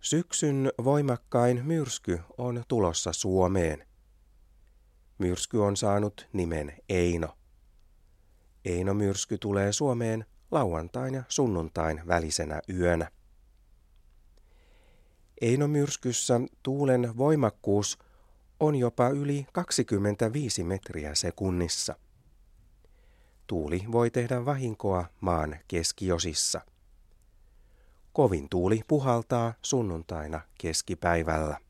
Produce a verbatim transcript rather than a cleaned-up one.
Syksyn voimakkain myrsky on tulossa Suomeen. Myrsky on saanut nimen Eino. Eino-myrsky tulee Suomeen lauantain ja sunnuntain välisenä yönä. Eino-myrskyssä tuulen voimakkuus on jopa yli kaksikymmentäviisi metriä sekunnissa. Tuuli voi tehdä vahinkoa maan keskiosissa. Kovin tuuli puhaltaa sunnuntaina keskipäivällä.